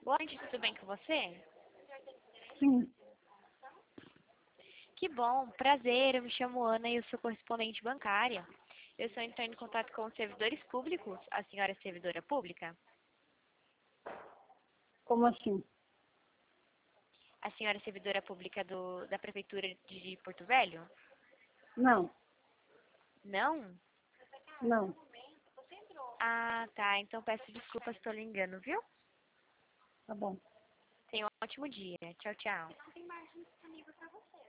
Oi, tudo bem com você? Sim. Que bom, prazer, eu me chamo Ana e eu sou correspondente bancária. Eu estou entrando em contato com os servidores públicos. A senhora é servidora pública? Como assim? A senhora é servidora pública da Prefeitura de Porto Velho? Não, Não? não. Ah, tá, então peço desculpas pelo engano, viu? Tá bom. Tenha um ótimo dia. Tchau, tchau.